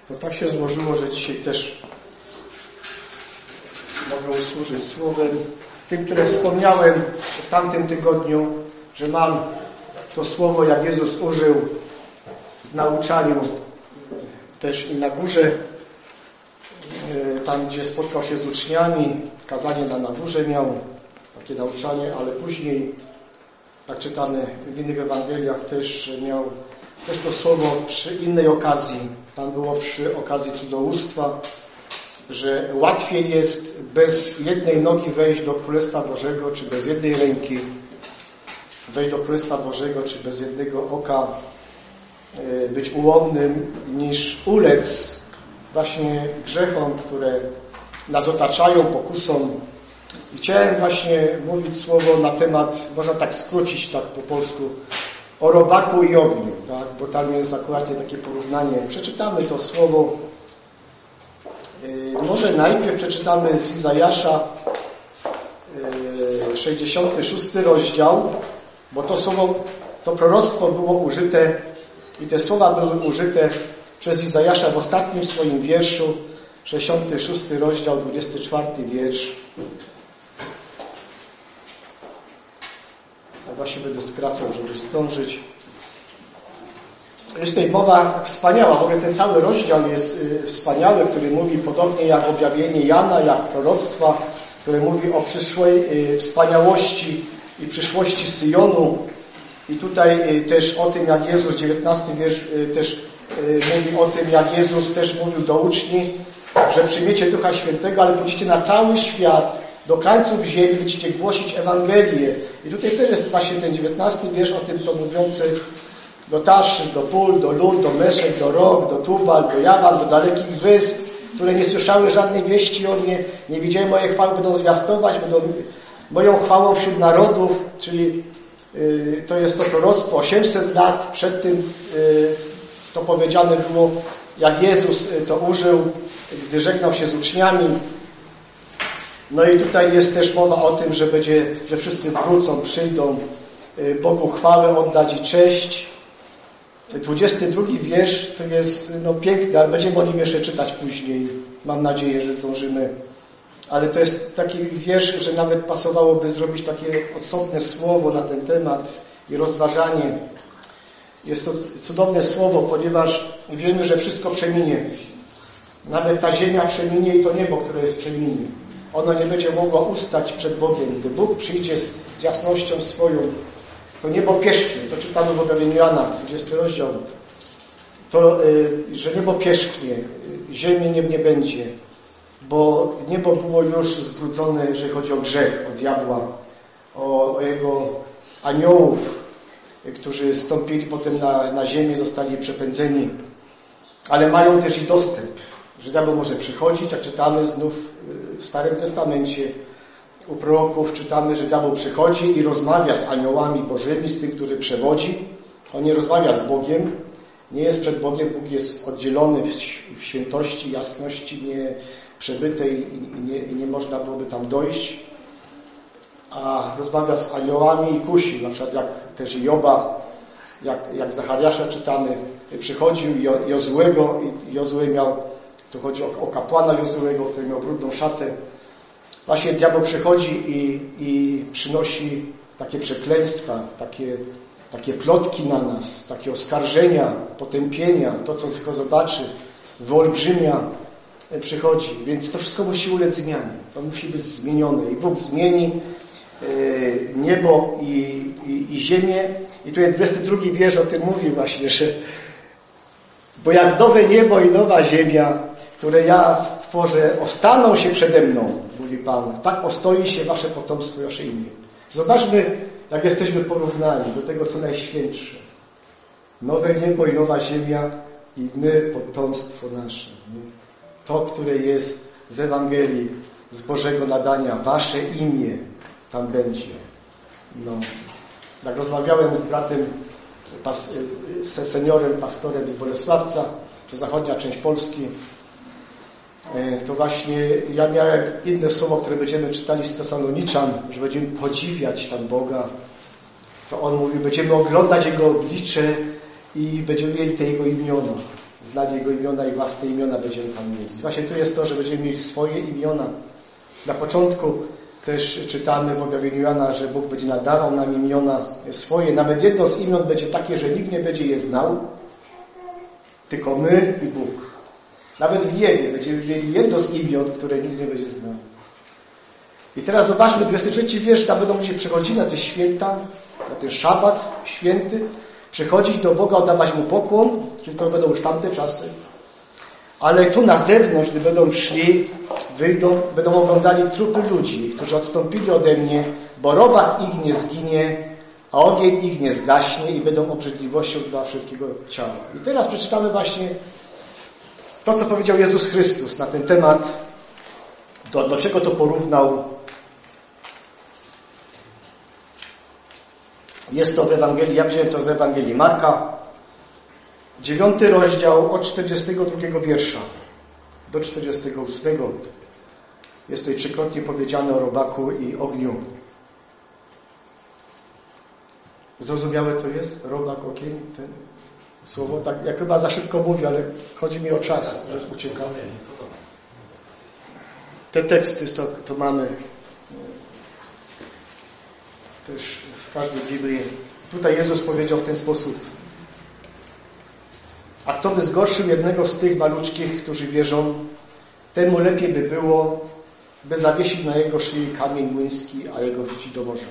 To tak się złożyło, że dzisiaj też mogę usłużyć słowem tym, które wspomniałem w tamtym tygodniu, że mam to słowo, jak Jezus użył w nauczaniu też i na górze, tam gdzie spotkał się z uczniami, kazanie na górze miał, takie nauczanie, ale później, jak czytamy w innych Ewangeliach, też miał to słowo przy innej okazji. Tam było przy okazji cudzołóstwa, że łatwiej jest bez jednej nogi wejść do Królestwa Bożego, czy bez jednej ręki wejść do Królestwa Bożego, czy bez jednego oka być ułomnym, niż ulec właśnie grzechom, które nas otaczają, pokusom. I chciałem właśnie mówić słowo na temat, można tak skrócić tak po polsku, o robaku i ogniu, tak? Bo tam jest akurat takie porównanie. Przeczytamy to słowo. Może najpierw przeczytamy z Izajasza 66 rozdział, bo to słowo, to proroctwo było użyte i te słowa były użyte przez Izajasza w ostatnim swoim wierszu, 66 rozdział, 24 wiersz. Ja właśnie będę skracał, żeby zdążyć. Jest tutaj mowa wspaniała, w ogóle ten cały rozdział jest wspaniały, który mówi podobnie jak objawienie Jana, jak proroctwa, które mówi o przyszłej wspaniałości i przyszłości Syjonu. I tutaj też o tym, jak Jezus, 19 wiersz też mówi o tym, jak Jezus też mówił do uczniów, że przyjmiecie Ducha Świętego, ale pójdziecie na cały świat, do krańców ziemi, będziecie głosić Ewangelię. I tutaj też jest właśnie ten 19 wiersz o tym, to mówiący do Tarszy, do Pól, do Lud, do Meszek, do Rog, do Tubal, do Jawan, do dalekich wysp, które nie słyszały żadnej wieści o mnie, nie widziały mojej chwały, będą zwiastować, będą moją chwałą wśród narodów, czyli to jest to proroctwo 800 lat przed tym to powiedziane było, jak Jezus to użył, gdy żegnał się z uczniami. No i tutaj jest też mowa o tym, że wszyscy wrócą, przyjdą Bogu chwałę oddać i cześć. 22 wiersz to jest piękny, ale będziemy o nim jeszcze czytać później. Mam nadzieję, że zdążymy. Ale to jest taki wiersz, że nawet pasowałoby zrobić takie osobne słowo na ten temat i rozważanie. Jest to cudowne słowo, ponieważ wiemy, że wszystko przeminie. Nawet ta ziemia przeminie i to niebo, które jest przeminie. Ono nie będzie mogło ustać przed Bogiem. Gdy Bóg przyjdzie z jasnością swoją, to niebo pierzchnie. To czytamy w objawieniu Jana, 20 rozdział. To, że niebo pierzchnie, ziemi nie będzie. Bo niebo było już zbrudzone, jeżeli chodzi o grzech, o diabła, o jego aniołów, którzy stąpili potem na ziemię, zostali przepędzeni. Ale mają też i dostęp, że diabeł może przychodzić, jak czytamy znów w Starym Testamencie, u proroków czytamy, że diabeł przychodzi i rozmawia z aniołami bożymi, z tym, który przewodzi. On nie rozmawia z Bogiem, nie jest przed Bogiem, Bóg jest oddzielony w świętości, jasności, nie przebytej i nie można byłoby tam dojść, a rozmawia z aniołami i kusi, na przykład jak też Joba, jak Zachariasza czytamy, przychodził Jozłego i Jozue miał, tu chodzi o kapłana Jozłego, który miał brudną szatę. Właśnie diabeł przychodzi i przynosi takie przekleństwa, takie plotki na nas, takie oskarżenia, potępienia, to co tylko zobaczy, wyolbrzymia przychodzi. Więc to wszystko musi ulec zmianie. To musi być zmienione. I Bóg zmieni niebo i ziemię. I tutaj 22 wiersz o tym mówi właśnie, że bo jak nowe niebo i nowa ziemia, które ja stworzę, ostaną się przede mną, mówi Pan, tak ostoi się wasze potomstwo, wasze imię. Zobaczmy, jak jesteśmy porównani do tego, co najświętsze. Nowe niebo i nowa ziemia i my, potomstwo nasze. To, które jest z Ewangelii, z Bożego nadania, wasze imię tam będzie. Jak rozmawiałem z bratem, seniorem, pastorem z Bolesławca, to zachodnia część Polski, to właśnie ja miałem inne słowo, które będziemy czytali z Tesaloniczan, że będziemy podziwiać tam Boga. To on mówi, będziemy oglądać Jego oblicze i będziemy mieli te Jego imiona. znali Jego imiona i własne imiona będziemy tam mieli. Właśnie tu jest to, że będziemy mieli swoje imiona. Na początku też czytamy w objawieniu Jana, że Bóg będzie nadawał nam imiona swoje. Nawet jedno z imion będzie takie, że nikt nie będzie je znał, tylko my i Bóg. Nawet w niebie będziemy mieli jedno z imion, które nikt nie będzie znał. I teraz zobaczmy, 23 wiersz, tam będą ludzie przychodzili na te święta, na ten szabat święty, przychodzić do Boga, oddawać Mu pokłon, czyli to będą już tamte czasy. Ale tu na zewnątrz, gdy będą szli, wyjdą, będą oglądali trupy ludzi, którzy odstąpili ode mnie, bo robak ich nie zginie, a ogień ich nie zgaśnie i będą obrzydliwością dla wszystkiego ciała. I teraz przeczytamy właśnie to, co powiedział Jezus Chrystus na ten temat, do czego to porównał. Jest to w Ewangelii, ja wziąłem to z Ewangelii Marka, 9 rozdział od 42 wiersza do 48. Jest tutaj trzykrotnie powiedziane o robaku i ogniu. Zrozumiałe to jest? Robak, ogień? Ten słowo? Tak, ja chyba za szybko mówię, ale chodzi mi o czas, że uciekam. Te teksty to mamy też w każdej Biblii. Tutaj Jezus powiedział w ten sposób: a kto by zgorszył jednego z tych maluczkich, którzy wierzą, temu lepiej by było, by zawiesić na jego szyi kamień młyński, a jego wrzucić do morza.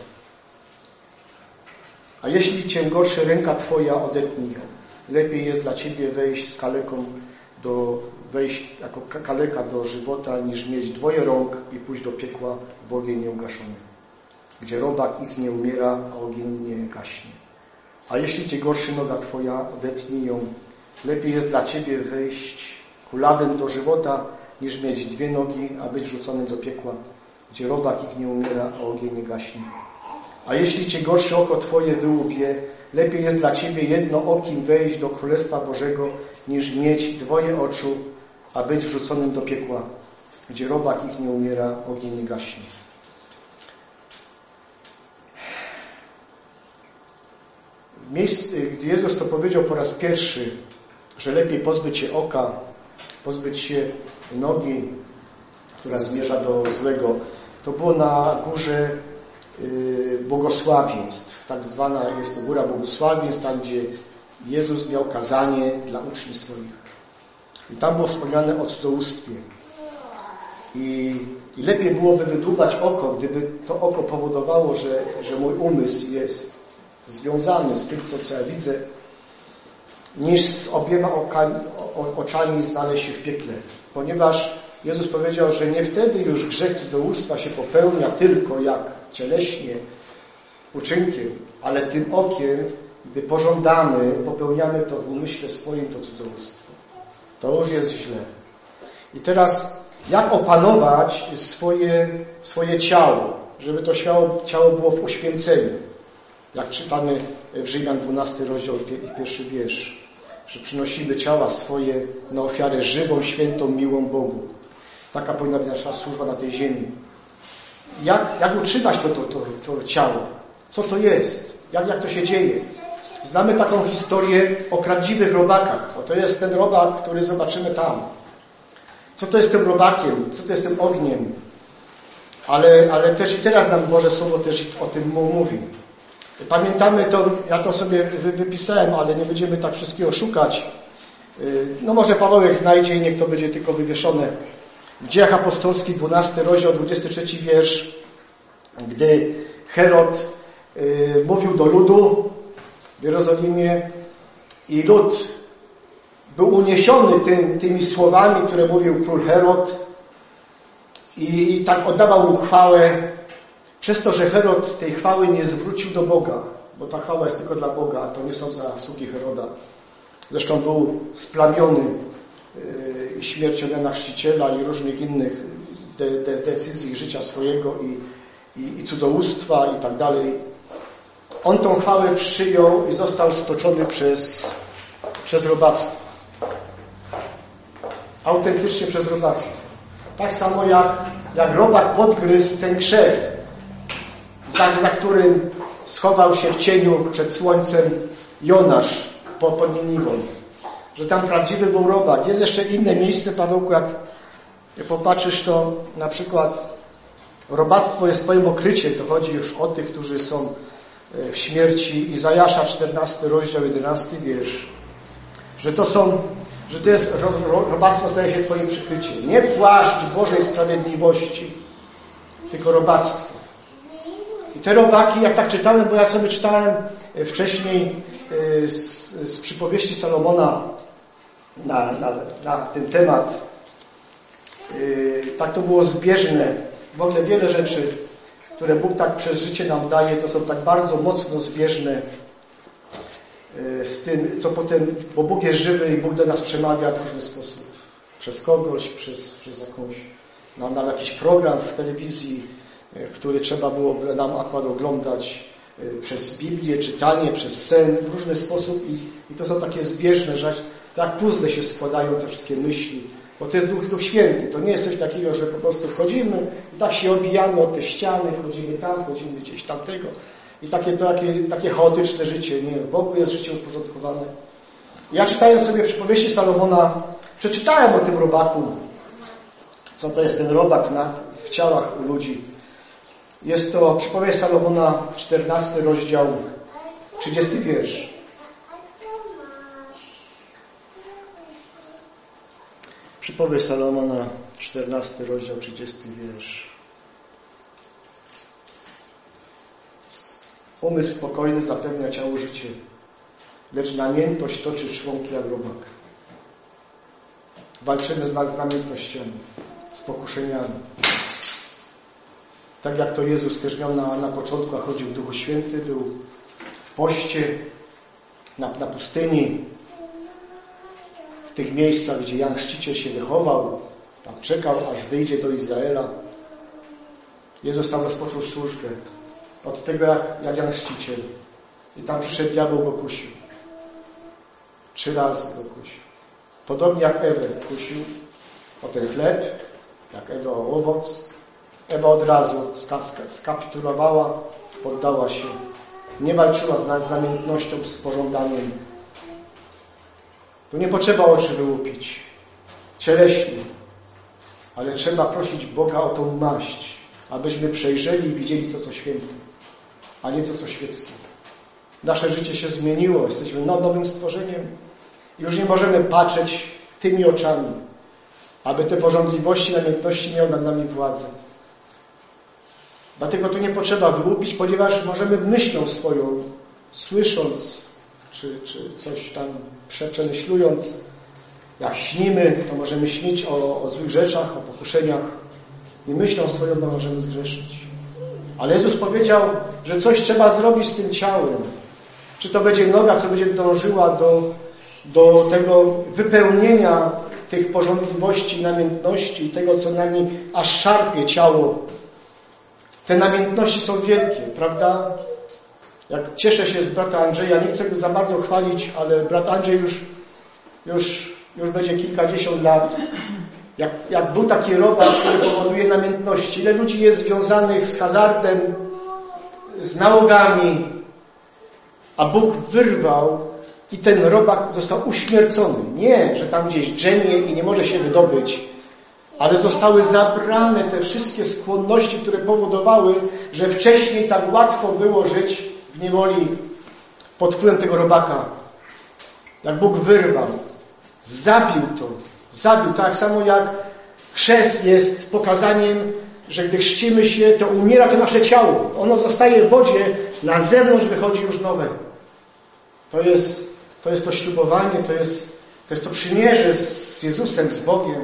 A jeśli cię gorszy ręka twoja, odetnij ją. Lepiej jest dla ciebie wejść z kaleką jako kaleka do żywota, niż mieć dwoje rąk i pójść do piekła w ogień nieugaszony, gdzie robak ich nie umiera, a ogień nie gaśnie. A jeśli cię gorszy noga twoja, odetnij ją. Lepiej jest dla ciebie wejść kulawym do żywota, niż mieć dwie nogi, a być rzuconym do piekła, gdzie robak ich nie umiera, a ogień nie gaśnie. A jeśli cię gorsze oko twoje wyłupie, lepiej jest dla ciebie jednookim wejść do Królestwa Bożego, niż mieć dwoje oczu, a być wrzuconym do piekła, gdzie robak ich nie umiera, ogień nie gaśnie. W miejscu, gdy Jezus to powiedział po raz pierwszy, że lepiej pozbyć się oka, pozbyć się nogi, która zmierza do złego, to było na górze błogosławieństw. Tak zwana jest to góra błogosławieństw, tam gdzie Jezus miał kazanie dla uczniów swoich. I tam było wspomniane o cudzołóstwie. I lepiej byłoby wydłubać oko, gdyby to oko powodowało, że mój umysł jest związany z tym, co ja widzę, niż z obiema oczami znaleźć się w piekle. Ponieważ Jezus powiedział, że nie wtedy już grzech cudzołóstwa się popełnia tylko jak cieleśnie, uczynkiem, ale tym okiem, gdy pożądamy, popełniamy to w umyśle swoim, to cudzołóstwo. To już jest źle. I teraz, jak opanować swoje ciało, żeby to ciało było w uświęceniu? Jak czytamy w Rzymian 12 rozdział i 1 wiersz, że przynosimy ciała swoje na ofiarę żywą, świętą, miłą Bogu. Taka powinna być nasza służba na tej ziemi. Jak utrzymać to ciało? Co to jest? Jak to się dzieje? Znamy taką historię o prawdziwych robakach, bo to jest ten robak, który zobaczymy tam. Co to jest tym robakiem? Co to jest tym ogniem? Ale też i teraz nam Boże Słowo też o tym mówi. Pamiętamy to, ja to sobie wypisałem, ale nie będziemy tak wszystkiego szukać. No może Pawełek znajdzie i niech to będzie tylko wywieszone. W Dziejach Apostolskich, 12 rozdział, 23 wiersz, gdy Herod mówił do ludu w Jerozolimie i lud był uniesiony tymi słowami, które mówił król Herod i tak oddawał mu chwałę, przez to, że Herod tej chwały nie zwrócił do Boga, bo ta chwała jest tylko dla Boga, a to nie są zasługi Heroda. Zresztą był splamiony śmiercią Jana Chrzciciela i różnych innych decyzji życia swojego i cudzołóstwa i tak dalej. On tą chwałę przyjął i został stoczony przez robactwo. Autentycznie przez robactwo. Tak samo jak robak podgryzł ten krzew, za którym schował się w cieniu przed słońcem Jonasz pod Niniwą. że tam prawdziwy był robak. Jest jeszcze inne miejsce, Pawełku, jak popatrzysz, to na przykład robactwo jest twoim okryciem. To chodzi już o tych, którzy są w śmierci. Izajasza 14 rozdział 11 wiersz. Że to jest robactwo staje się twoim przykryciem. Nie płaszcz Bożej sprawiedliwości, tylko robactwo. I te robaki, jak tak czytałem, bo ja sobie czytałem wcześniej z przypowieści Salomona na ten temat, tak to było zbieżne. W ogóle wiele rzeczy, które Bóg tak przez życie nam daje, to są tak bardzo mocno zbieżne z tym, co potem, bo Bóg jest żywy i Bóg do nas przemawia w różny sposób. Przez kogoś, przez jakąś, na jakiś program w telewizji, który trzeba było nam akurat oglądać, przez Biblię, czytanie, przez sen, w różny sposób i to są takie zbieżne rzeczy. Tak puzzle się składają te wszystkie myśli, bo to jest Duch Święty. To nie jest coś takiego, że po prostu wchodzimy i tak się obijamy od te ściany, wchodzimy tam, wchodzimy gdzieś tamtego i takie chaotyczne życie. Nie, w Bogu jest życie uporządkowane. Ja czytając sobie przypowieści Salomona, przeczytałem o tym robaku, co to jest ten robak w ciałach u ludzi. Jest to przypowieść Salomona, 14 rozdział, 30 wiersz. Przypowieść Salomona, 14 rozdział, 30 wiersz. Umysł spokojny zapewnia ciału życie, lecz namiętność toczy członki jak robak. Walczymy z namiętnościami, z pokuszeniami. Tak jak to Jezus też miał na początku, a chodził w Duchu Święty, był w poście, na pustyni, w tych miejscach, gdzie Jan Chrzciciel się wychował, tam czekał, aż wyjdzie do Izraela. Jezus tam rozpoczął służbę. Od tego jak Jan Chrzciciel. I tam przyszedł diabeł, go kusił. 3 razy go kusił. Podobnie jak Ewę kusił o ten chleb, jak Ewę o owoc. Ewa od razu skapitulowała, poddała się. Nie walczyła z namiętnością, z pożądaniem. Tu nie potrzeba oczy wyłupić. Cieleśnie. Ale trzeba prosić Boga o tą maść, abyśmy przejrzeli i widzieli to, co święte, a nie to, co świeckie. Nasze życie się zmieniło. Jesteśmy nowym stworzeniem. Już nie możemy patrzeć tymi oczami, aby te pożądliwości, namiętności miały nad nami władzę. Dlatego tu nie potrzeba wyłupić, ponieważ możemy myślą swoją, słysząc, czy coś tam przemyślując, jak śnimy, to możemy śnić o złych rzeczach, o pokuszeniach i myślą swoją możemy zgrzeszyć. Ale Jezus powiedział, że coś trzeba zrobić z tym ciałem. Czy to będzie noga, co będzie dążyła do tego wypełnienia tych pożądliwości, namiętności i tego, co nami aż szarpie ciało. Te namiętności są wielkie, prawda? Jak cieszę się z brata Andrzeja, nie chcę go za bardzo chwalić, ale brat Andrzej już będzie kilkadziesiąt lat. Jak był taki robak, który powoduje namiętności. Ile ludzi jest związanych z hazardem, z nałogami, a Bóg wyrwał i ten robak został uśmiercony. Nie, że tam gdzieś drzemie i nie może się wydobyć, ale zostały zabrane te wszystkie skłonności, które powodowały, że wcześniej tak łatwo było żyć w niewoli pod wpływem tego robaka. Jak Bóg wyrwał, zabił tak samo jak chrzest jest pokazaniem, że gdy chrzcimy się, to umiera to nasze ciało. Ono zostaje w wodzie, na zewnątrz wychodzi już nowe. To jest to ślubowanie, to jest to przymierze z Jezusem, z Bogiem.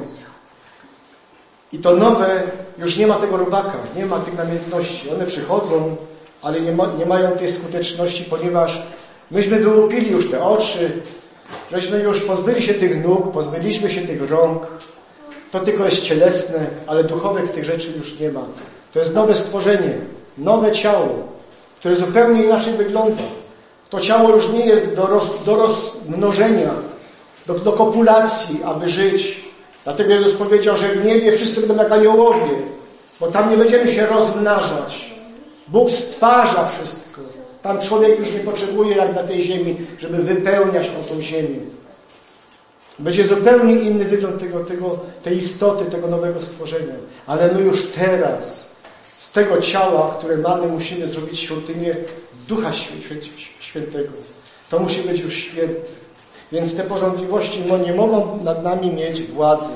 I to nowe już nie ma tego robaka, nie ma tych namiętności. One przychodzą, ale nie mają tej skuteczności, ponieważ myśmy wyłupili już te oczy, żeśmy już pozbyli się tych nóg, pozbyliśmy się tych rąk. To tylko jest cielesne, ale duchowych tych rzeczy już nie ma. To jest nowe stworzenie, nowe ciało, które zupełnie inaczej wygląda. To ciało już nie jest do rozmnożenia, do kopulacji, aby żyć. Dlatego Jezus powiedział, że w niebie wszyscy będą jak aniołowie, bo tam nie będziemy się rozmnażać. Bóg stwarza wszystko. Tam człowiek już nie potrzebuje, jak na tej ziemi, żeby wypełniać tą ziemię. Będzie zupełnie inny wygląd tej istoty, tego nowego stworzenia. Ale my już teraz z tego ciała, które mamy, musimy zrobić świątynię Ducha Świętego. To musi być już święte. Więc te porządliwości nie mogą nad nami mieć władzy.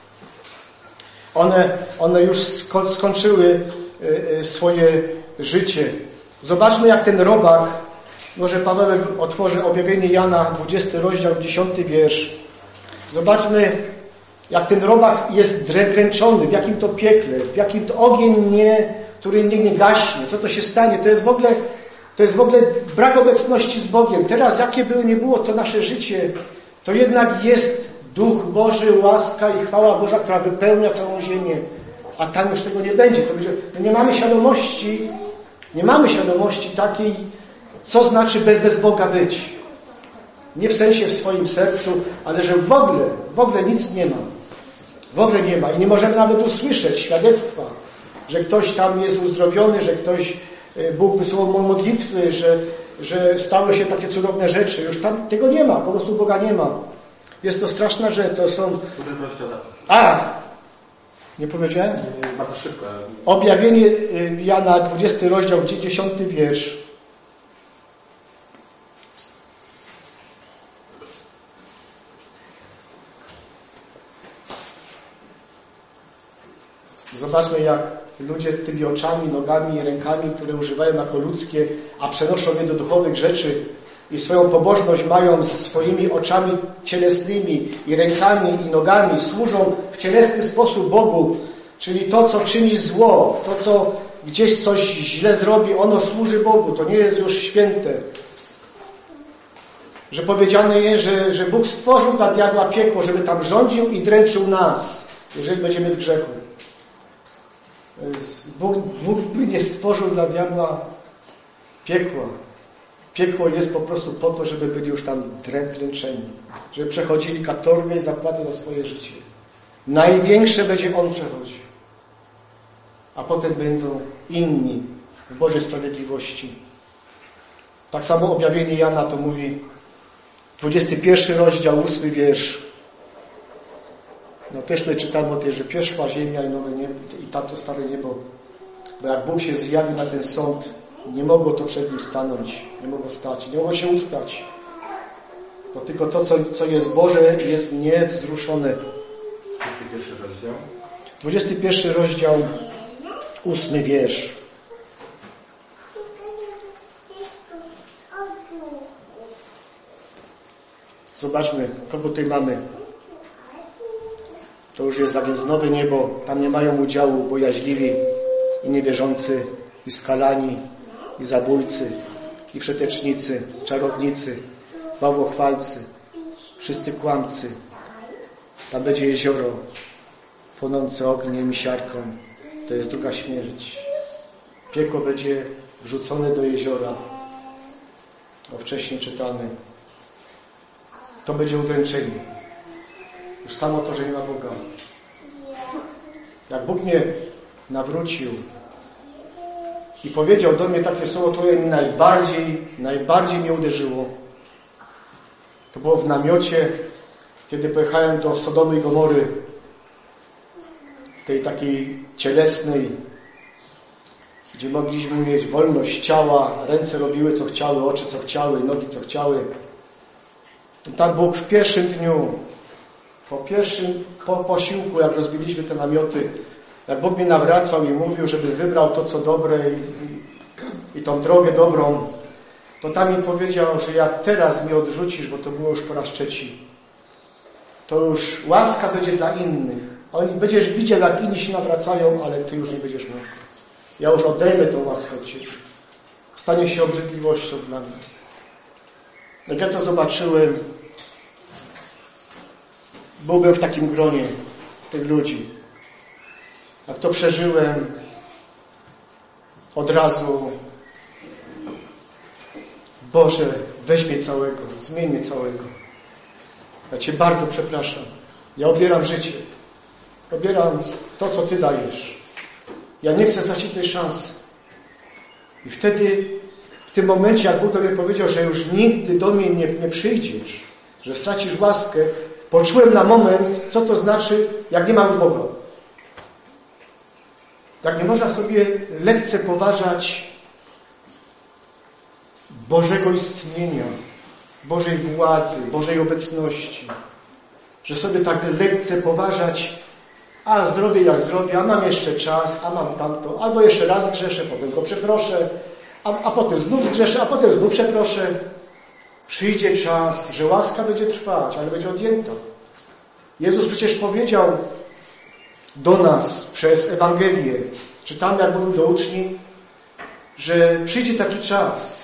One już skończyły swoje życie. Zobaczmy, jak ten robak, może Paweł otworzy objawienie Jana, 20 rozdział, 10 wiersz. Zobaczmy, jak ten robak jest dręczony, w jakim to piekle, w jakim to ogień który nie gaśnie. Co to się stanie? To jest w ogóle brak obecności z Bogiem. Teraz, jakie nie było to nasze życie, to jednak jest Duch Boży, łaska i chwała Boża, która wypełnia całą ziemię. A tam już tego nie będzie. Nie mamy świadomości takiej, co znaczy bez Boga być. Nie w sensie w swoim sercu, ale że w ogóle nic nie ma. W ogóle nie ma. I nie możemy nawet usłyszeć świadectwa, że ktoś tam jest uzdrowiony, że Bóg wysłał modlitwy, że stały się takie cudowne rzeczy. Już tam tego nie ma. Po prostu Boga nie ma. Jest to straszna rzecz. To są... Nie powiedziałem? Bardzo szybko. Objawienie Jana, 20 rozdział, 10 wiersz. Zobaczmy, jak ludzie tymi oczami, nogami i rękami, które używają jako ludzkie, a przenoszą je do duchowych rzeczy i swoją pobożność mają z swoimi oczami cielesnymi i rękami i nogami, służą w cielesny sposób Bogu, czyli to, co czyni zło, to, co gdzieś coś źle zrobi, ono służy Bogu, to nie jest już święte. Że powiedziane jest, że Bóg stworzył dla diabła piekło, żeby tam rządził i dręczył nas, jeżeli będziemy w grzechu. Bóg by nie stworzył dla diabła piekła. Piekło jest po prostu po to, żeby byli już tam dręczeni. Żeby przechodzili katorgę i zapłatę za swoje życie. Największe będzie on przechodził. A potem będą inni w Bożej sprawiedliwości. Tak samo objawienie Jana to mówi 21 rozdział, 8 wiersz. No też tutaj czytamy o tej, że pierwsza ziemia i nowe niebo i tamto stare niebo. Bo jak Bóg się zjawił na ten sąd, nie mogło to przed nim stanąć, nie mogło stać, nie mogło się ustać. Bo tylko to, co jest Boże, jest niewzruszone. 21 rozdział. 21 rozdział, 8 wiersz. Zobaczmy, kogo tutaj mamy. To już jest więc nowe niebo. Tam nie mają udziału bojaźliwi i niewierzący, i skalani, i zabójcy, i przetecznicy, czarownicy, bałwochwalcy, wszyscy kłamcy. Tam będzie jezioro płonące ogniem i siarką. To jest druga śmierć. Piekło będzie wrzucone do jeziora. O wcześniej czytane. To będzie udręczenie. Już samo to, że nie ma Boga. Jak Bóg mnie nawrócił i powiedział do mnie takie słowo, które mnie najbardziej mnie uderzyło. To było w namiocie, kiedy pojechałem do Sodomy i Gomory, tej takiej cielesnej, gdzie mogliśmy mieć wolność ciała, ręce robiły co chciały, oczy co chciały, nogi co chciały. I tam Bóg w pierwszym dniu, po posiłku, jak rozbiliśmy te namioty, jak Bóg mnie nawracał i mówił, żeby wybrał to, co dobre i tą drogę dobrą, to tam mi powiedział, że jak teraz mnie odrzucisz, bo to było już po raz trzeci, to już łaska będzie dla innych. Będziesz widział, jak inni się nawracają, ale ty już nie będziesz mógł. Ja już odejmę tą łaskę od ciebie. Stanie się obrzydliwością dla mnie. Jak ja to zobaczyłem, byłbym w takim gronie tych ludzi. Jak to przeżyłem, od razu Boże, weź mnie całego, zmień mnie całego. Ja Cię bardzo przepraszam. Ja odbieram życie. Odbieram to, co Ty dajesz. Ja nie chcę stracić tej szansy. I wtedy, w tym momencie, jak Bóg do mnie powiedział, że już nigdy do mnie nie przyjdziesz, że stracisz łaskę, poczułem na moment, co to znaczy, jak nie ma już Boga. Jak nie można sobie lekcepoważać Bożego istnienia, Bożej władzy, Bożej obecności. Że sobie tak lekcepoważać, a zrobię jak zrobię, a mam jeszcze czas, a mam tamto, albo jeszcze raz grzeszę, potem go przeproszę, a potem znów zgrzeszę, a potem znów przeproszę. Przyjdzie czas, że łaska będzie trwać, ale będzie odjęta. Jezus przecież powiedział do nas przez Ewangelię, czytamy jak mówił do uczniów, że przyjdzie taki czas,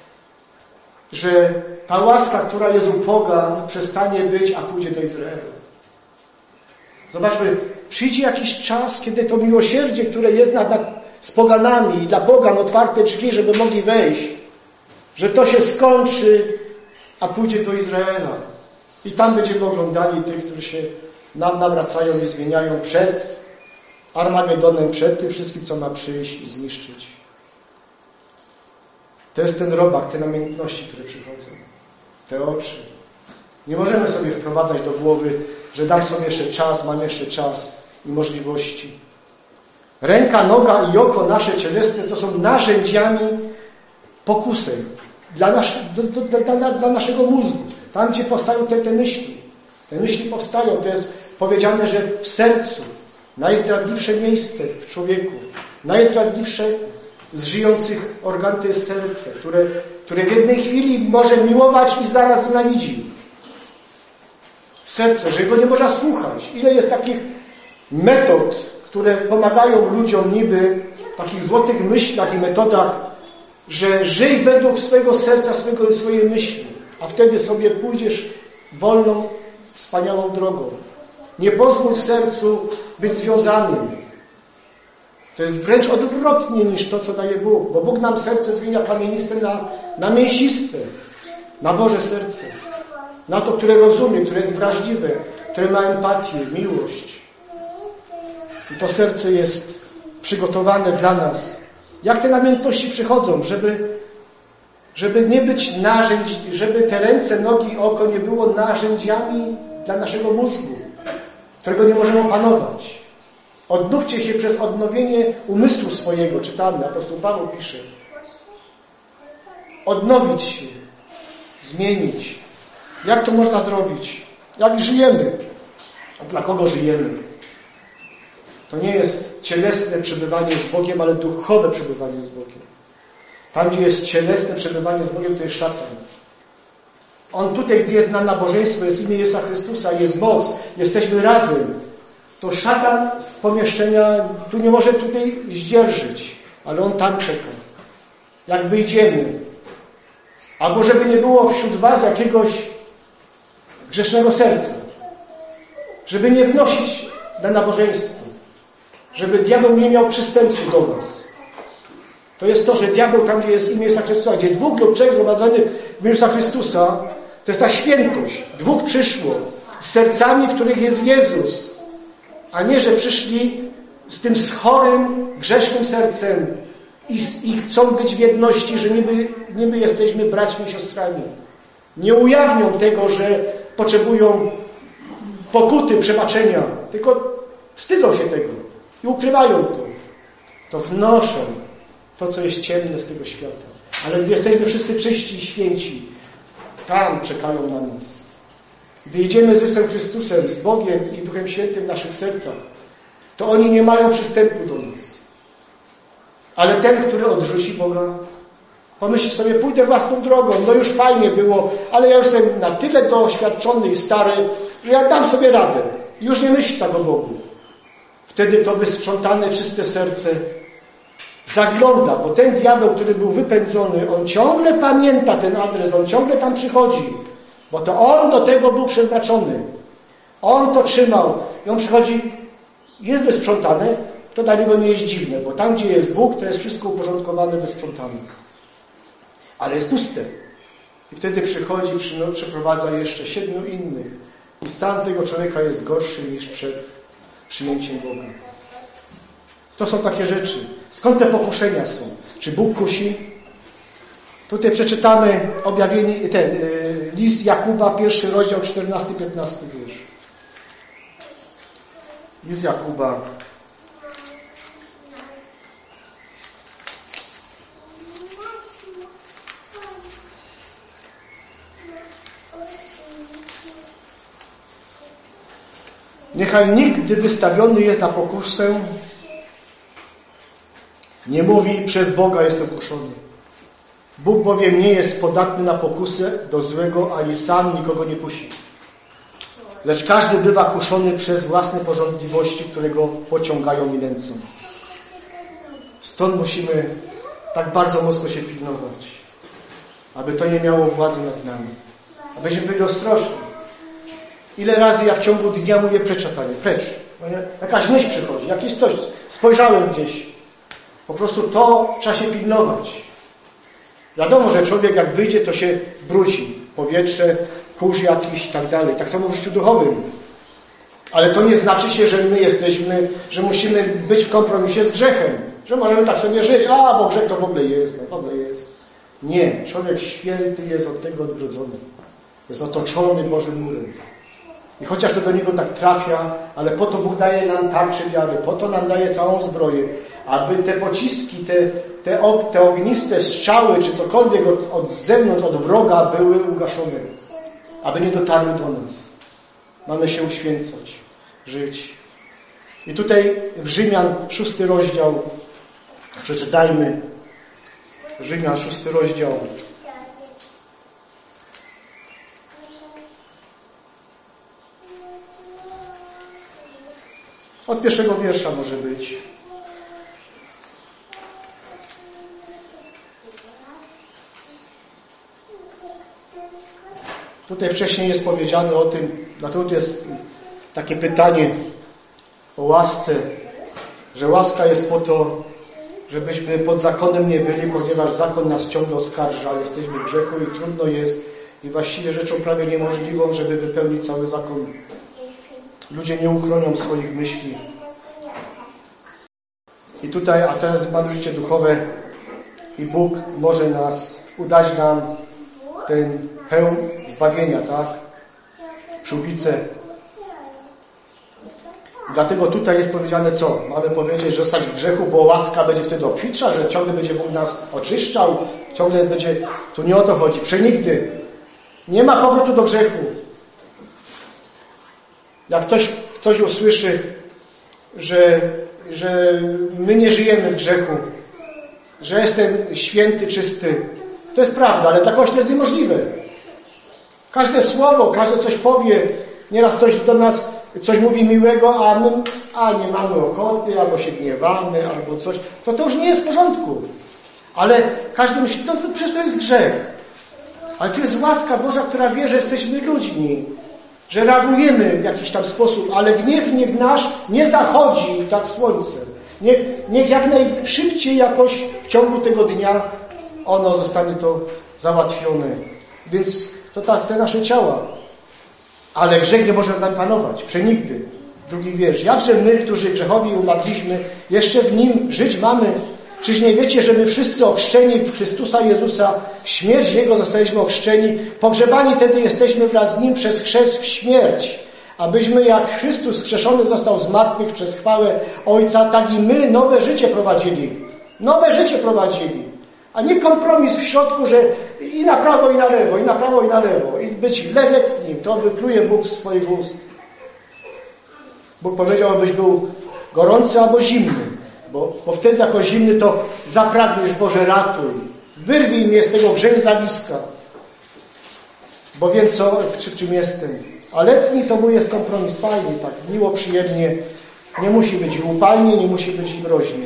że ta łaska, która jest u pogan, przestanie być, a pójdzie do Izraela. Zobaczmy, przyjdzie jakiś czas, kiedy to miłosierdzie, które jest z poganami i dla pogan otwarte drzwi, żeby mogli wejść, że to się skończy, a pójdzie do Izraela. I tam będziemy oglądali tych, którzy się nam nawracają i zmieniają przed Armagedonem, przed tym wszystkim, co ma przyjść i zniszczyć. To jest ten robak, te namiętności, które przychodzą. Te oczy. Nie możemy sobie wprowadzać do głowy, że dam sobie jeszcze czas, mam jeszcze czas i możliwości. Ręka, noga i oko nasze cielesne to są narzędziami pokusy dla naszego mózgu. Tam, gdzie powstają te myśli. Te myśli powstają. To jest powiedziane, że w sercu. Najzdradliwsze miejsce w człowieku. Najzdradliwsze z żyjących organów to jest serce, które w jednej chwili może miłować i zaraz nienawidzi. Serce, że go nie można słuchać. Ile jest takich metod, które pomagają ludziom niby w takich złotych myślach i metodach, że żyj według swojego serca, swojej myśli, a wtedy sobie pójdziesz wolną, wspaniałą drogą. Nie pozwól sercu być związanym. To jest wręcz odwrotnie niż to, co daje Bóg, bo Bóg nam serce zmienia kamieniste na mięsiste, na Boże serce. Na to, które rozumie, które jest wrażliwe, które ma empatię, miłość. I to serce jest przygotowane dla nas. Jak te namiętności przychodzą, żeby nie być żeby te ręce, nogi, oko nie było narzędziami dla naszego mózgu, którego nie możemy opanować. Odnówcie się przez odnowienie umysłu swojego, czytamy, apostoł Paweł pisze. Odnowić się, zmienić. Jak to można zrobić? Jak żyjemy? A dla kogo żyjemy? To nie jest cielesne przebywanie z Bogiem, ale duchowe przebywanie z Bogiem. Tam, gdzie jest cielesne przebywanie z Bogiem, to jest szatan. On tutaj, gdzie jest na nabożeństwo, jest imię Jezusa Chrystusa, jest moc, jesteśmy razem. To szatan z pomieszczenia tu nie może tutaj zdzierżyć, ale on tam czeka. Jak wyjdziemy. Albo żeby nie było wśród was jakiegoś grzesznego serca. Żeby nie wnosić na nabożeństwo. Żeby diabeł nie miał przystępu do was. To jest to, że diabeł tam, gdzie jest imię Jezusa Chrystusa, gdzie 2 lub 3 zgromadzonych w imię Jezusa Chrystusa, to jest ta świętość. 2 przyszło z sercami, w których jest Jezus. A nie, że przyszli z tym chorym, grzesznym sercem i chcą być w jedności, że niby jesteśmy braćmi i siostrami. Nie ujawnią tego, że potrzebują pokuty, przebaczenia, tylko wstydzą się tego i ukrywają to. To wnoszą to, co jest ciemne z tego świata. Ale gdy jesteśmy wszyscy czyści i święci, tam czekają na nas. Gdy idziemy z Jezusem Chrystusem, z Bogiem i Duchem Świętym w naszych sercach, to oni nie mają przystępu do nas. Ale ten, który odrzuci Boga, pomyśli sobie, pójdę własną drogą, no już fajnie było, ale ja już jestem na tyle doświadczony i stary, że ja dam sobie radę. Już nie myśli tak o Bogu. Wtedy to wysprzątane, czyste serce zagląda, bo ten diabeł, który był wypędzony, on ciągle pamięta ten adres, on ciągle tam przychodzi, bo to on do tego był przeznaczony. On to trzymał i on przychodzi, jest wysprzątane, to dla niego nie jest dziwne, bo tam, gdzie jest Bóg, to jest wszystko uporządkowane, wysprzątane. Ale jest puste. I wtedy przychodzi, przeprowadza jeszcze 7 innych. I stan tego człowieka jest gorszy niż przed przyjęciem Boga. To są takie rzeczy. Skąd te pokuszenia są? Czy Bóg kusi? Tutaj przeczytamy List Jakuba, 1 rozdział, 14-15 wiersz. List Jakuba. Niechaj nikt, gdy wystawiony jest na pokusę, nie mówi: przez Boga jestem kuszony. Bóg bowiem nie jest podatny na pokusę do złego, ani sam nikogo nie kusi. Lecz każdy bywa kuszony przez własne pożądliwości, które go pociągają i nęcą. Stąd musimy tak bardzo mocno się pilnować, aby to nie miało władzy nad nami. Abyśmy byli ostrożni. Ile razy ja w ciągu dnia mówię: precz, szatanie, precz. Jakaś myśl przychodzi, jakieś coś. Spojrzałem gdzieś. Po prostu to trzeba się pilnować. Wiadomo, że człowiek jak wyjdzie, to się brudzi. Powietrze, kurz jakiś i tak dalej. Tak samo w życiu duchowym. Ale to nie znaczy się, że my jesteśmy, że musimy być w kompromisie z grzechem. Że możemy tak sobie żyć. Bo grzech to w ogóle jest. No, w ogóle jest. Nie. Człowiek święty jest od tego odgrodzony. Jest otoczony Bożym murem. I chociaż to do niego tak trafia, ale po to Bóg daje nam tarczę wiary, po to nam daje całą zbroję, aby te pociski, te ogniste strzały, czy cokolwiek od zewnątrz, od wroga były ugaszone. Aby nie dotarły do nas. Mamy się uświęcać, żyć. I tutaj w Rzymian 6 rozdział, przeczytajmy. Rzymian 6 rozdział. Od 1 wiersza może być. Tutaj wcześniej jest powiedziane o tym, dlatego jest takie pytanie o łasce, że łaska jest po to, żebyśmy pod zakonem nie byli, ponieważ zakon nas ciągle oskarża, jesteśmy w grzechu i trudno jest i właściwie rzeczą prawie niemożliwą, żeby wypełnić cały zakon. Ludzie nie uchronią swoich myśli. I tutaj, a teraz mamy życie duchowe i Bóg może udać nam ten pełen zbawienia, tak? Przyłbicę. Dlatego tutaj jest powiedziane co? Mamy powiedzieć, że zostać w grzechu, bo łaska będzie wtedy obfitsza, że ciągle będzie Bóg nas oczyszczał, ciągle będzie... Tu nie o to chodzi. Przenigdy. Nie ma powrotu do grzechu. Jak ktoś usłyszy, że my nie żyjemy w grzechu, że jestem święty, czysty, to jest prawda, ale dla kogoś to jest niemożliwe. Każde słowo, każde coś powie, nieraz ktoś do nas coś mówi miłego, a my nie mamy ochoty, albo się gniewamy, albo coś, to już nie jest w porządku. Ale każdy myśli, to przecież to jest grzech. Ale to jest łaska Boża, która wie, że jesteśmy ludźmi, że reagujemy w jakiś tam sposób, ale gniew nasz nie zachodzi tak słońce. Niech jak najszybciej jakoś w ciągu tego dnia ono zostanie to załatwione. Więc to te nasze ciała. Ale grzech nie może nam panować. Przenigdy. Drugi wiersz. Jakże my, którzy grzechowi umarliśmy, jeszcze w nim żyć mamy? Czyż nie wiecie, że my wszyscy ochrzczeni w Chrystusa Jezusa, w śmierć Jego zostaliśmy ochrzczeni, pogrzebani tedy jesteśmy wraz z Nim przez chrzest w śmierć, abyśmy jak Chrystus wskrzeszony został z martwych przez chwałę Ojca, tak i my nowe życie prowadzili. Nowe życie prowadzili. A nie kompromis w środku, że i na prawo, i na lewo, i na prawo, i na lewo. I być letnim, to wypluje Bóg z swoich ust. Bóg powiedział, abyś był gorący albo zimny. Bo wtedy jako zimny to zapragniesz, Boże, ratuj. Wyrwij mnie z tego grzęzawiska. Bo wiem, w czym jestem. A letni to mój jest kompromis fajny, tak miło, przyjemnie. Nie musi być upalnie, nie musi być mroźnie.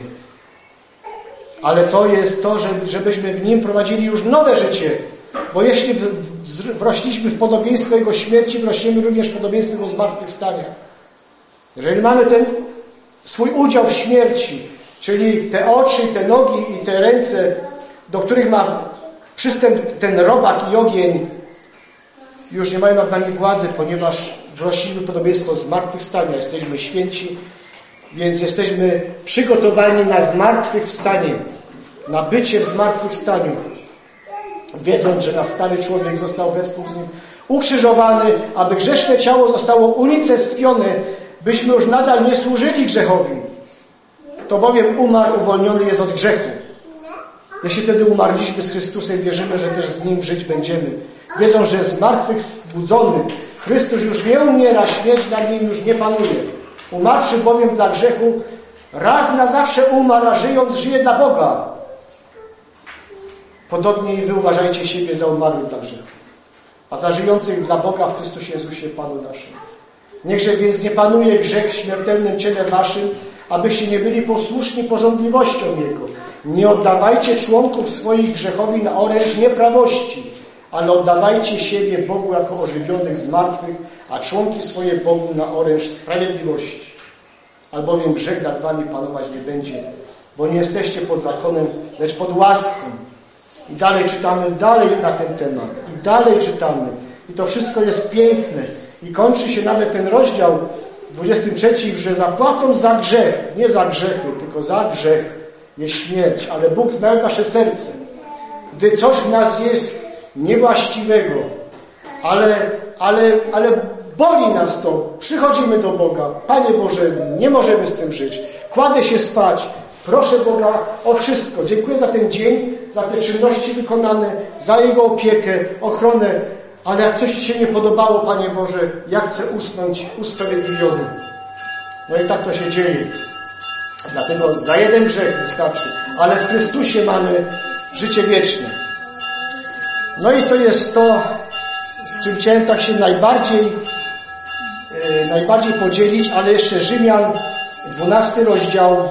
Ale to jest to, żebyśmy w nim prowadzili już nowe życie. Bo jeśli wrośliśmy w podobieństwo Jego śmierci, wrośniemy również w podobieństwo Jego zmartwychwstania. Jeżeli mamy ten swój udział w śmierci, czyli te oczy, te nogi i te ręce, do których ma przystęp ten robak i ogień, już nie mają nad nami władzy, ponieważ wrośliśmy w podobieństwo zmartwychwstania. Jesteśmy święci, więc jesteśmy przygotowani na zmartwychwstanie, na bycie w zmartwychwstaniu. wiedząc, że nasz stary człowiek został wespół z nim ukrzyżowany, aby grzeszne ciało zostało unicestwione, byśmy już nadal nie służyli grzechowi. To bowiem umarł, uwolniony jest od grzechu. Jeśli wtedy umarliśmy z Chrystusem, wierzymy, że też z Nim żyć będziemy. Wiedząc, że z martwych zbudzony, Chrystus już nie umiera, śmierć nad Nim już nie panuje. Umarłszy bowiem dla grzechu, raz na zawsze umarł, a żyjąc żyje dla Boga. Podobnie i wy uważajcie siebie za umarłych dla grzechu, a za żyjących dla Boga w Chrystusie Jezusie Panu naszym. Niechże więc nie panuje grzech w śmiertelnym ciele waszym, abyście nie byli posłuszni pożądliwościom Jego. Nie oddawajcie członków swoich grzechowi na oręż nieprawości, ale oddawajcie siebie Bogu jako ożywionych z martwych, a członki swoje Bogu na oręż sprawiedliwości. Albowiem grzech nad wami panować nie będzie, bo nie jesteście pod zakonem, lecz pod łaską. I dalej czytamy na ten temat. I dalej czytamy. I to wszystko jest piękne. I kończy się nawet ten rozdział 23, że zapłatą za grzech, nie za grzechy, tylko za grzech jest śmierć. Ale Bóg zna nasze serce. Gdy coś w nas jest niewłaściwego, ale boli nas to. Przychodzimy do Boga. Panie Boże, nie możemy z tym żyć. Kładę się spać. Proszę Boga o wszystko. Dziękuję za ten dzień, za te czynności wykonane, za Jego opiekę, ochronę. Ale jak coś Ci się nie podobało, Panie Boże, ja chcę usnąć usprawiedliwiony. No i tak to się dzieje. Dlatego za jeden grzech wystarczy. Ale w Chrystusie mamy życie wieczne. No i to jest to, z czym chciałem tak się najbardziej podzielić, ale jeszcze Rzymian, 12 rozdział,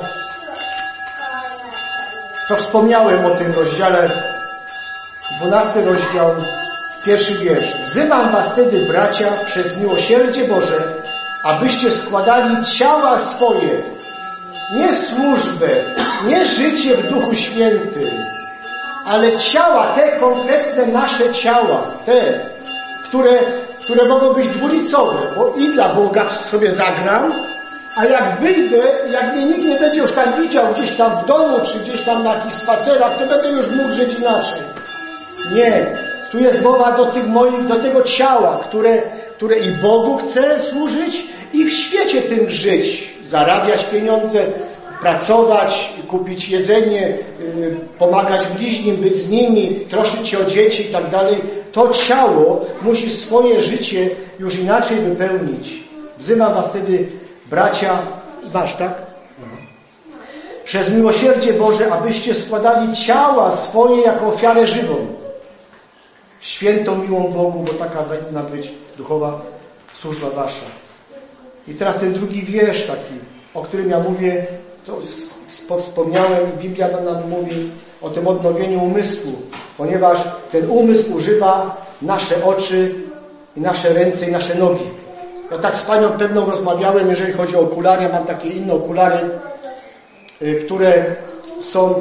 co wspomniałem o tym rozdziale, 12 rozdział, 1 wiersz. Wzywam was wtedy, bracia, przez miłosierdzie Boże, abyście składali ciała swoje, nie służbę, nie życie w Duchu Świętym, ale ciała, te konkretne nasze ciała, te, które mogą być dwulicowe, bo i dla Boga sobie zagram, a jak wyjdę, jak mnie nikt nie będzie już tam widział, gdzieś tam w domu, czy gdzieś tam na jakichś spacerach, to będę już mógł żyć inaczej. Nie. Tu jest mowa do tego ciała, które i Bogu chce służyć, i w świecie tym żyć. Zarabiać pieniądze, pracować, kupić jedzenie, pomagać bliźnim, być z nimi, troszczyć się o dzieci i tak dalej. To ciało musi swoje życie już inaczej wypełnić. Wzywam was wtedy, bracia, masz, tak? Przez miłosierdzie Boże, abyście składali ciała swoje jako ofiarę żywą, świętą, miłą Bogu, bo taka powinna być duchowa służba wasza. I teraz ten drugi wiersz taki, o którym ja mówię, to wspomniałem, i Biblia nam mówi o tym odnowieniu umysłu, ponieważ ten umysł używa nasze oczy i nasze ręce i nasze nogi. Ja tak z panią pewną rozmawiałem, jeżeli chodzi o okulary. Ja mam takie inne okulary, które są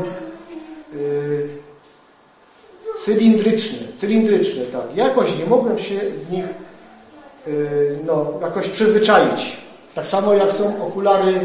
cylindryczne, tak. Jakoś nie mogłem się w nich jakoś przyzwyczaić. Tak samo jak są okulary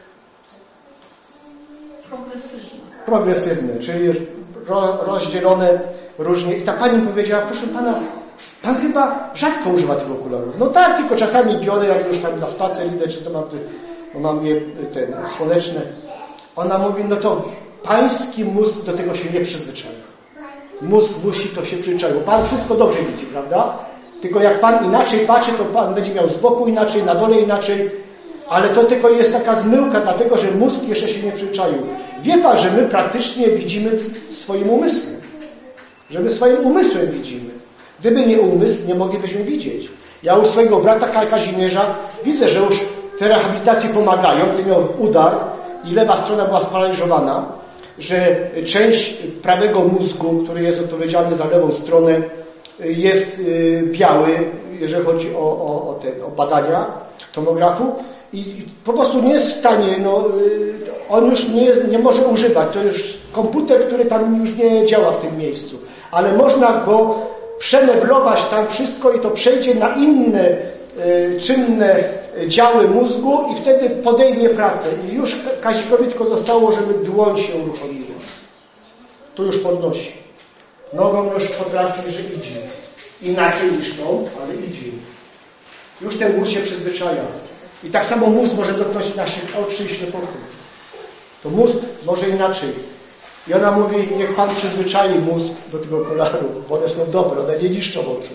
progresywne, czyli rozdzielone różnie. I ta pani powiedziała, proszę pana, pan chyba rzadko używa tych okularów. No tak, tylko czasami biorę, jak już tam na spacer idę, czy to mam je słoneczne. Ona mówi, no to pański mózg do tego się nie przyzwyczaił. Mózg musi to się przyzwyczaił. Pan wszystko dobrze widzi, prawda? Tylko jak pan inaczej patrzy, to pan będzie miał z boku inaczej, na dole inaczej. Ale to tylko jest taka zmyłka, dlatego że mózg jeszcze się nie przyzwyczaił. Wie pan, że my praktycznie widzimy swoim umysłem. Że my swoim umysłem widzimy. Gdyby nie umysł, nie moglibyśmy widzieć. Ja u swojego brata Kazimierza widzę, że już te rehabilitacje pomagają. Ty miał udar i lewa strona była sparaliżowana, że część prawego mózgu, który jest odpowiedzialny za lewą stronę, jest biały, jeżeli chodzi o badania tomografu, i po prostu nie jest w stanie, on już nie może używać. To już komputer, który tam już nie działa w tym miejscu. Ale można go przemeblować tam wszystko i to przejdzie na inne czynne działy mózgu i wtedy podejmie pracę. I już Kazikowi tylko zostało, żeby dłoń się uruchomiła. Tu już podnosi. Nogą już potrafi, że idzie. Inaczej niż tą, ale idzie. Już ten mózg się przyzwyczaja. I tak samo mózg może dotknąć naszych oczy i ślepoty. To mózg może inaczej. I ona mówi, niech Pan przyzwyczai mózg do tego kolaru, bo one są dobre, one nie niszczą oczu.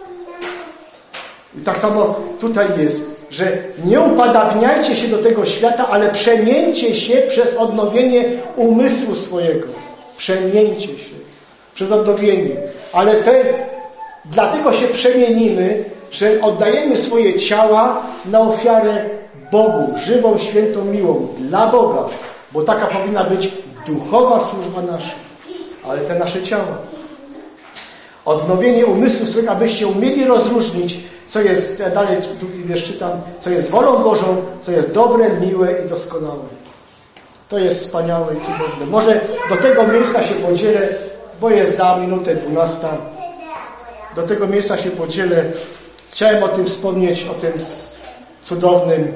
I tak samo tutaj jest, że nie upadabniajcie się do tego świata, ale przemieńcie się przez odnowienie umysłu swojego. Przemieńcie się przez odnowienie. Ale dlatego się przemienimy, że oddajemy swoje ciała na ofiarę Bogu, żywą, świętą, miłą, dla Boga. Bo taka powinna być duchowa służba nasza. Ale te nasze ciała. Odnowienie umysłu swego, abyście umieli rozróżnić, co jest, ja dalej drugi wiersz czytam, co jest wolą Bożą, co jest dobre, miłe i doskonałe. To jest wspaniałe i cudowne. Może do tego miejsca się podzielę, bo jest za minutę 12. Do tego miejsca się podzielę. Chciałem o tym wspomnieć, o tym cudownym.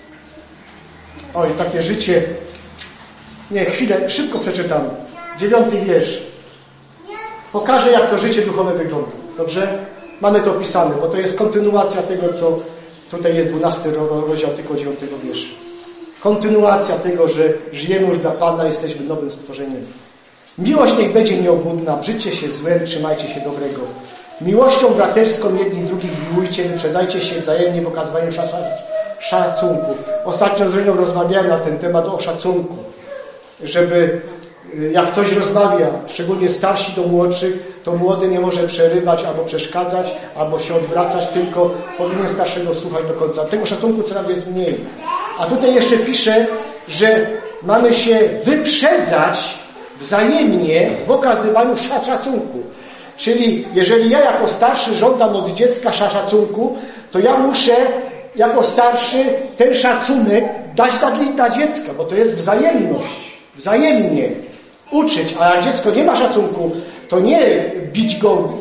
Oj, takie życie. Nie, chwilę, szybko przeczytam. 9 wiersz. Pokażę, jak to życie duchowe wygląda. Dobrze? Mamy to opisane, bo to jest kontynuacja tego, co tutaj jest 12 rozdział, tylko 9 wiersza. Kontynuacja tego, że żyjemy już dla Pana, jesteśmy nowym stworzeniem. Miłość niech będzie nieobłudna, brzydźcie się złem, trzymajcie się dobrego. Miłością braterską jedni drugich miłujcie, wyprzedzajcie się wzajemnie w okazywaniu szacunku. Ostatnio z Ryną rozmawiałem na ten temat o szacunku. Żeby jak ktoś rozmawia, szczególnie starsi do młodszych, to młody nie może przerywać albo przeszkadzać, albo się odwracać, tylko powinien starszego słuchać do końca. Tego szacunku coraz jest mniej. A tutaj jeszcze pisze, że mamy się wyprzedzać wzajemnie w okazywaniu szacunku. Czyli jeżeli ja jako starszy żądam od dziecka szacunku, to ja muszę jako starszy ten szacunek dać dla dziecka, bo to jest wzajemność. Wzajemnie uczyć, a jak dziecko nie ma szacunku, to nie bić go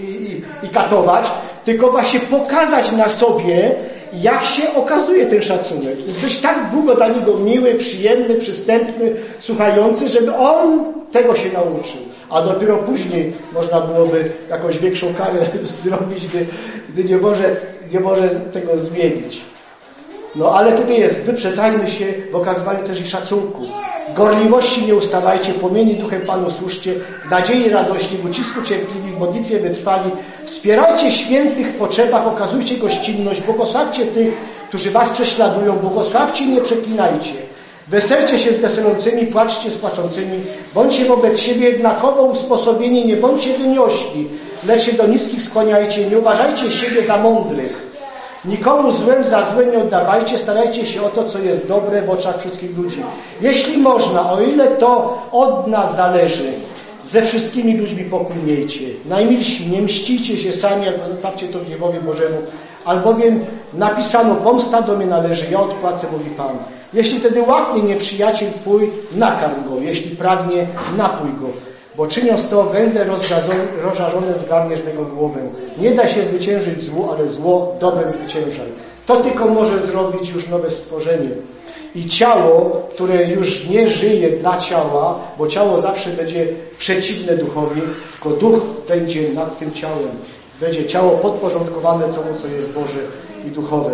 i katować, tylko właśnie pokazać na sobie, jak się okazuje ten szacunek. I być tak długo dla niego miły, przyjemny, przystępny, słuchający, żeby on tego się nauczył. A dopiero później można byłoby jakąś większą karę zrobić, gdy nie może tego zmienić. No ale tutaj jest, wyprzedzajmy się w okazywaniu też i szacunku. Gorliwości nie ustawajcie, płomieni duchem Panu służcie, w nadziei radośni, w ucisku cierpliwi, w modlitwie wytrwali. Wspierajcie świętych w potrzebach, okazujcie gościnność, błogosławcie tych, którzy was prześladują, błogosławcie i nie przeklinajcie. Weselcie się z weselącymi, płaczcie z płaczącymi, bądźcie wobec siebie jednakowo usposobieni, nie bądźcie wyniośli, lecz się do niskich skłaniajcie, nie uważajcie siebie za mądrych. Nikomu złem za złe nie oddawajcie, starajcie się o to, co jest dobre w oczach wszystkich ludzi. Jeśli można, o ile to od nas zależy, ze wszystkimi ludźmi pokój miejcie. Najmilsi, nie mścicie się sami, albo zostawcie to gniewowi Bożemu, albowiem napisano, pomsta do mnie należy, ja odpłacę, mówi Pan. Jeśli tedy łaknie nieprzyjaciel twój, nakarm go, jeśli pragnie, napój go. Bo czyniąc to, węgle rozżarzone zgarniesz mego głowę. Nie da się zwyciężyć złu, ale zło dobrem zwyciężaj. To tylko może zrobić już nowe stworzenie. I ciało, które już nie żyje dla ciała, bo ciało zawsze będzie przeciwne duchowi, tylko duch będzie nad tym ciałem. Będzie ciało podporządkowane temu, co jest Boże i duchowe.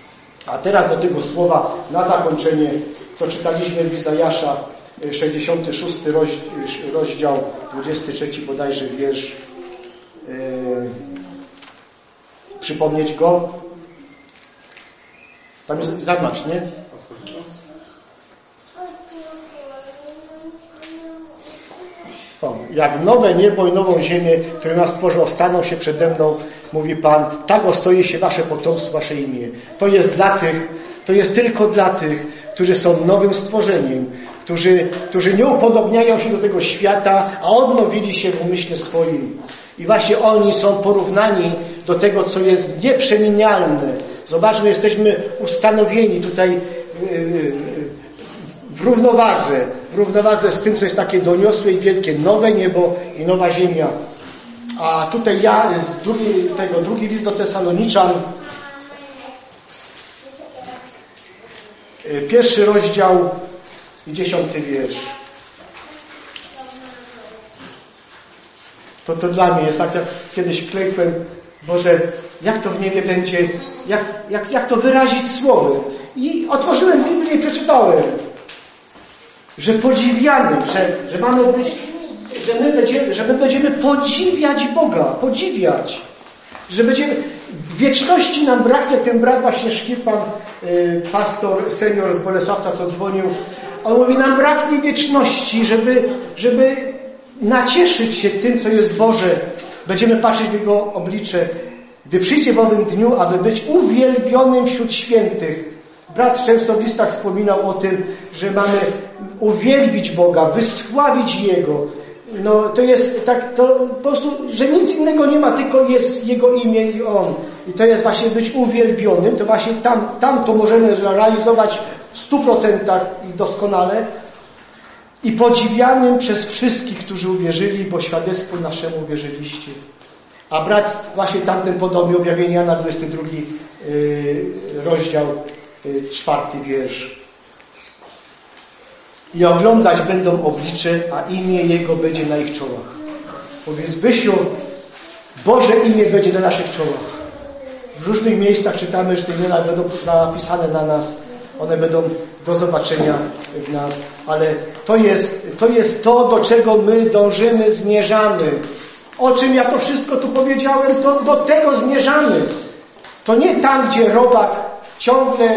A teraz do tego słowa na zakończenie, co czytaliśmy w Izajasza, 66 rozdział, 23 bodajże wiersz. Przypomnieć go? Tam jest zamacz, nie? O, jak nowe niebo i nową ziemię, które nas stworzył, staną się przede mną, mówi Pan, tak ostoi się wasze potomstwo, wasze imię. To jest tylko dla tych, którzy są nowym stworzeniem, którzy nie upodobniają się do tego świata, a odnowili się w umyśle swoim. I właśnie oni są porównani do tego, co jest nieprzemienialne. Zobaczmy, jesteśmy ustanowieni tutaj w równowadze z tym, co jest takie doniosłe i wielkie, nowe niebo i nowa ziemia. A tutaj drugi list do Tesaloniczan, 1 rozdział i 10 wiersz. To dla mnie jest tak, jak kiedyś klękłem, Boże, jak to w niebie będzie, jak to wyrazić słowem. I otworzyłem Biblię i przeczytałem, że podziwiamy, że mamy być, że my będziemy podziwiać Boga, podziwiać. Że będziemy, w wieczności nam braknie, ten brat właśnie Szkipan, pastor senior z Bolesławca, co dzwonił, on mówi, nam braknie wieczności, żeby nacieszyć się tym, co jest Boże. Będziemy patrzeć w Jego oblicze, gdy przyjdzie w owym dniu, aby być uwielbionym wśród świętych. Brat często w listach wspominał o tym, że mamy uwielbić Boga, wysławić Jego. No to jest tak, to po prostu, że nic innego nie ma, tylko jest Jego imię i On. I to jest właśnie być uwielbionym, to właśnie tam to możemy realizować w 100% i doskonale. I podziwianym przez wszystkich, którzy uwierzyli, bo świadectwu naszemu uwierzyliście. A brat właśnie tamten podobnie objawienia na 22 rozdział, 4 wiersz. I oglądać będą oblicze, a imię Jego będzie na ich czołach. Mówi Zbysiu, Boże imię będzie na naszych czołach. W różnych miejscach czytamy, że te imiona będą zapisane na nas. One będą do zobaczenia w nas. Ale to jest to, do czego my dążymy, zmierzamy. O czym ja to wszystko tu powiedziałem, to do tego zmierzamy. To nie tam, gdzie robak ciągle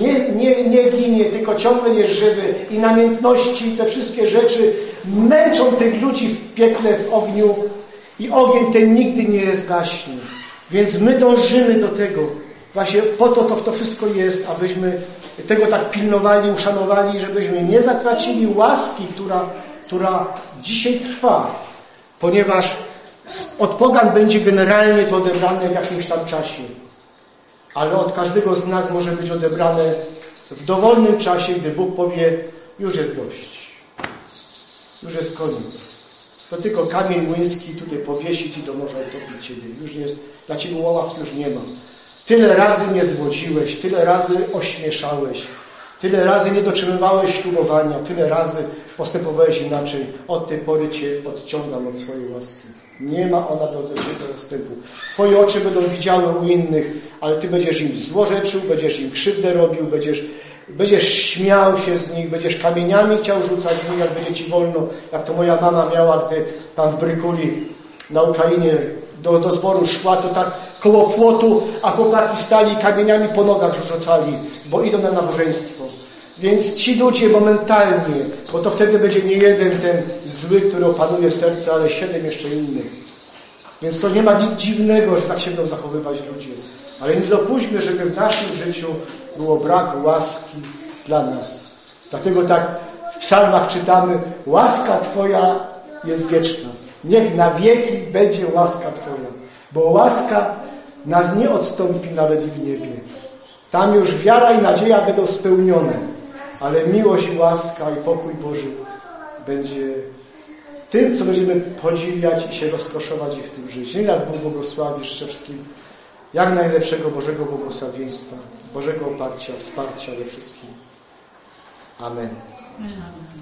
nie ginie, tylko ciągle jest żywy i namiętności, te wszystkie rzeczy męczą tych ludzi w piekle, w ogniu i ogień ten nigdy nie zgaśnie. Więc my dążymy do tego. Właśnie po to wszystko jest, abyśmy tego tak pilnowali, uszanowali, żebyśmy nie zatracili łaski, która dzisiaj trwa. Ponieważ od pogan będzie generalnie to odebrane w jakimś tam czasie. Ale od każdego z nas może być odebrane w dowolnym czasie, gdy Bóg powie, już jest dość. Już jest koniec. To tylko kamień młyński tutaj powiesić i do morza utopić Ciebie. Już jest, dla Ciebie łask już nie ma. Tyle razy mnie zwodziłeś, tyle razy ośmieszałeś, tyle razy nie dotrzymywałeś ślubowania, tyle razy postępowałeś inaczej. Od tej pory Cię odciągam od swojej łaski. Nie ma ona do Ciebie dostępu. Twoje oczy będą widziały u innych, ale Ty będziesz im złorzeczył, będziesz im krzywdę robił, będziesz śmiał się z nich, będziesz kamieniami chciał rzucać w nich, jak będzie Ci wolno, jak to moja mama miała, gdy tam w Brykuli na Ukrainie do zboru szła, to tak koło płotu, a chłopaki stali i kamieniami po nogach rzucali, bo idą na nabożeństwo. Więc ci ludzie momentalnie, bo to wtedy będzie nie jeden ten zły, który opanuje serce, ale 7 jeszcze innych. Więc to nie ma nic dziwnego, że tak się będą zachowywać ludzie. Ale nie dopuśćmy, żeby w naszym życiu było brak łaski dla nas. Dlatego tak w psalmach czytamy, łaska Twoja jest wieczna. Niech na wieki będzie łaska Twoja. Bo łaska nas nie odstąpi nawet w niebie. Tam już wiara i nadzieja będą spełnione. Ale miłość i łaska i pokój Boży będzie tym, co będziemy podziwiać i się rozkoszować i w tym żyć. Niech nas Bóg błogosławi, życzę wszystkim jak najlepszego Bożego błogosławieństwa, Bożego oparcia, wsparcia we wszystkim. Amen.